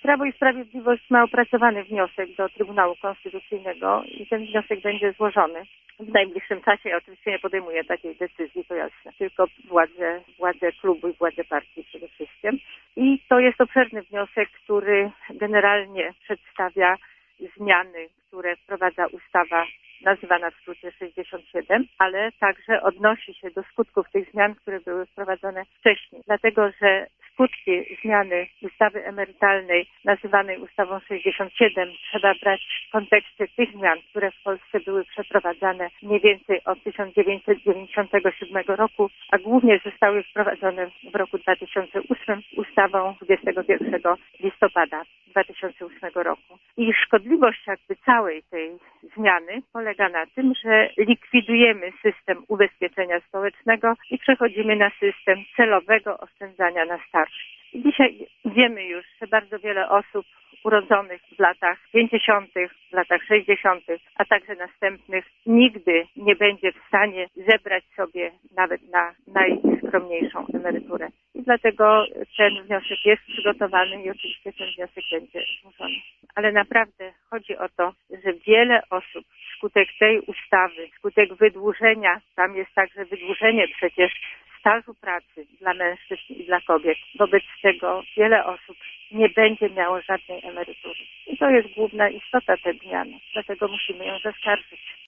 Prawo i Sprawiedliwość ma opracowany wniosek do Trybunału Konstytucyjnego i ten wniosek będzie złożony w najbliższym czasie. Ja oczywiście nie podejmuję takiej decyzji, to jasne, tylko władze klubu i władze partii przede wszystkim. I to jest obszerny wniosek, który generalnie przedstawia zmiany, które wprowadza ustawa nazywana w skrócie 67, ale także odnosi się do skutków tych zmian, które były wprowadzone wcześniej. Dlatego, że skutki zmiany ustawy emerytalnej nazywanej ustawą 67 trzeba brać w kontekście tych zmian, które w Polsce były przeprowadzane mniej więcej od 1997 roku, a głównie zostały wprowadzone w roku 2008 ustawą 21 listopada 2008 roku. I szkodliwość jakby całej tej zmiany polega na tym, że likwidujemy system ubezpieczenia społecznego i przechodzimy na system celowego oszczędzania na starość. I dzisiaj wiemy już, że bardzo wiele osób urodzonych w latach 50., w latach 60., a także następnych nigdy nie będzie w stanie zebrać sobie nawet na najskromniejszą emeryturę. I dlatego ten wniosek jest przygotowany i oczywiście ten wniosek będzie złożony. Ale naprawdę chodzi o to, że wiele osób wskutek tej ustawy, wskutek wydłużenia, tam jest także wydłużenie przecież stażu pracy dla mężczyzn i dla kobiet. Wobec tego wiele osób nie będzie miało żadnej emerytury. I to jest główna istota tej zmiany. Dlatego musimy ją zaskarżyć.